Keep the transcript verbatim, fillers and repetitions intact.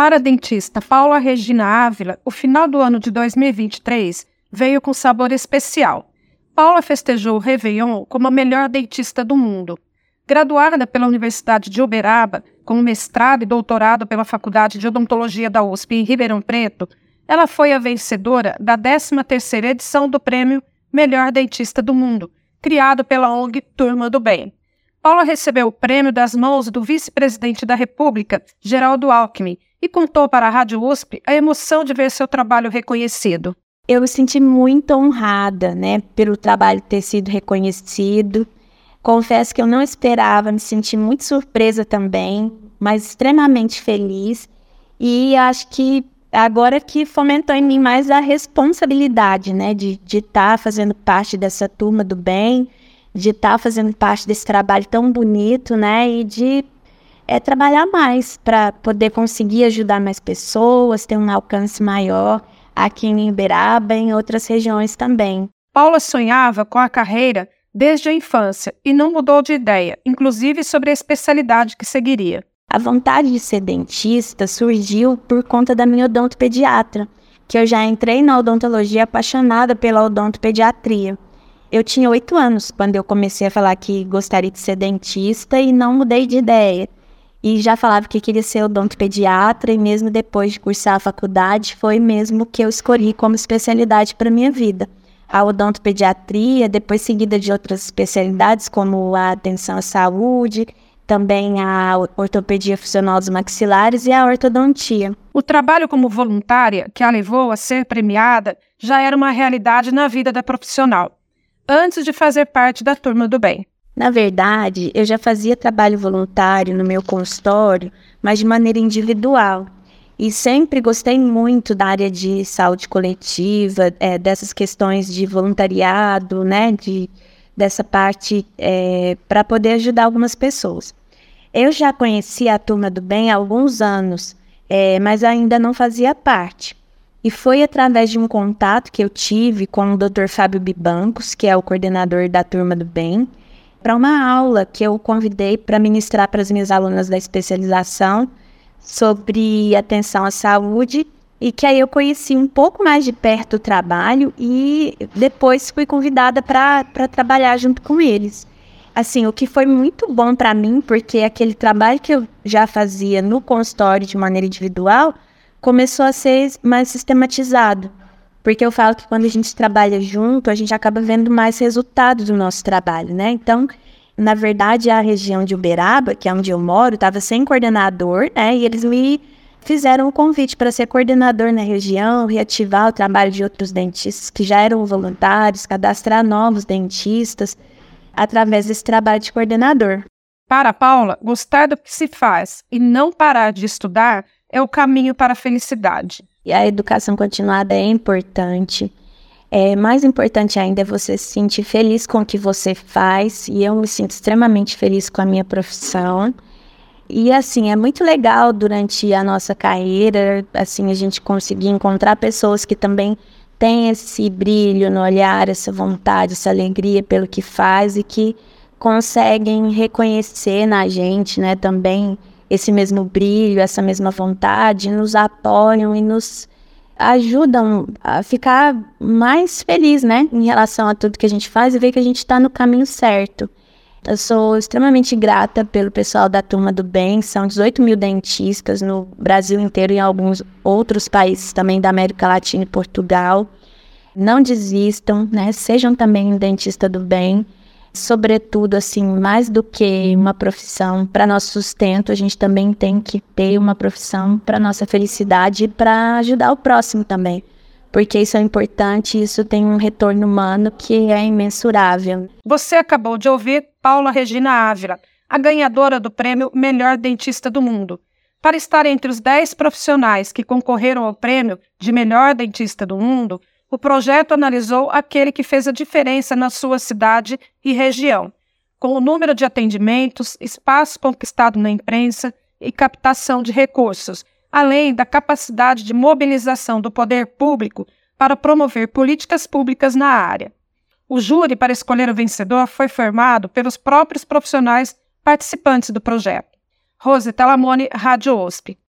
Para a dentista Paula Regina Ávila, o final do ano de dois mil e vinte e três veio com sabor especial. Paula festejou o Réveillon como a melhor dentista do mundo. Graduada pela Universidade de Uberaba, com mestrado e doutorado pela Faculdade de Odontologia da U S P em Ribeirão Preto, ela foi a vencedora da décima terceira edição do prêmio Melhor Dentista do Mundo, criado pela O N G Turma do Bem. Paula recebeu o prêmio das mãos do vice-presidente da República, Geraldo Alckmin, e contou para a Rádio U S P a emoção de ver seu trabalho reconhecido. Eu me senti muito honrada, né, pelo trabalho ter sido reconhecido. Confesso que eu não esperava, me senti muito surpresa também, mas extremamente feliz. E acho que agora que fomentou em mim mais a responsabilidade, né, de estar fazendo parte dessa turma do bem, de estar fazendo parte desse trabalho tão bonito, né, e de é, trabalhar mais para poder conseguir ajudar mais pessoas, ter um alcance maior aqui em Uberaba e em outras regiões também. Paula sonhava com a carreira desde a infância e não mudou de ideia, inclusive sobre a especialidade que seguiria. A vontade de ser dentista surgiu por conta da minha odontopediatra, que eu já entrei na odontologia apaixonada pela odontopediatria. Eu tinha oito anos quando eu comecei a falar que gostaria de ser dentista e não mudei de ideia. E já falava que queria ser odontopediatra e mesmo depois de cursar a faculdade, foi mesmo que eu escolhi como especialidade para a minha vida. A odontopediatria, depois seguida de outras especialidades como a atenção à saúde, também a ortopedia funcional dos maxilares e a ortodontia. O trabalho como voluntária, que a levou a ser premiada, já era uma realidade na vida da profissional, antes de fazer parte da Turma do Bem. Na verdade, eu já fazia trabalho voluntário no meu consultório, mas de maneira individual. E sempre gostei muito da área de saúde coletiva, é, dessas questões de voluntariado, né, de, dessa parte é, para poder ajudar algumas pessoas. Eu já conhecia a Turma do Bem há alguns anos, é, mas ainda não fazia parte. E foi através de um contato que eu tive com o doutor Fábio Bibancos, que é o coordenador da Turma do Bem, para uma aula que eu convidei para ministrar para as minhas alunas da especialização sobre atenção à saúde, e que aí eu conheci um pouco mais de perto o trabalho e depois fui convidada para trabalhar junto com eles. Assim, o que foi muito bom para mim, porque aquele trabalho que eu já fazia no consultório de maneira individual começou a ser mais sistematizado. Porque eu falo que quando a gente trabalha junto, a gente acaba vendo mais resultados do nosso trabalho, né? Então, na verdade, a região de Uberaba, que é onde eu moro, estava sem coordenador, né? E eles me fizeram o convite para ser coordenador na região, reativar o trabalho de outros dentistas que já eram voluntários, cadastrar novos dentistas, através desse trabalho de coordenador. Para a Paula, gostar do que se faz e não parar de estudar é o caminho para a felicidade. E a educação continuada é importante. É, mais importante ainda é você se sentir feliz com o que você faz. E eu me sinto extremamente feliz com a minha profissão. E assim, é muito legal durante a nossa carreira, assim, a gente conseguir encontrar pessoas que também têm esse brilho no olhar, essa vontade, essa alegria pelo que faz e que conseguem reconhecer na gente, né, também esse mesmo brilho, essa mesma vontade, nos apoiam e nos ajudam a ficar mais feliz, né, em relação a tudo que a gente faz e ver que a gente está no caminho certo. Eu sou extremamente grata pelo pessoal da Turma do Bem, são dezoito mil dentistas no Brasil inteiro e em alguns outros países também da América Latina e Portugal. Não desistam, né, sejam também um dentista do bem. Sobretudo, assim, mais do que uma profissão para nosso sustento, a gente também tem que ter uma profissão para nossa felicidade e para ajudar o próximo também. Porque isso é importante e isso tem um retorno humano que é imensurável. Você acabou de ouvir Paula Regina Ávila, a ganhadora do prêmio Melhor Dentista do Mundo. Para estar entre os dez profissionais que concorreram ao prêmio de Melhor Dentista do Mundo, o projeto analisou aquele que fez a diferença na sua cidade e região, com o número de atendimentos, espaço conquistado na imprensa e captação de recursos, além da capacidade de mobilização do poder público para promover políticas públicas na área. O júri para escolher o vencedor foi formado pelos próprios profissionais participantes do projeto. Rose Talamone, Rádio U S P.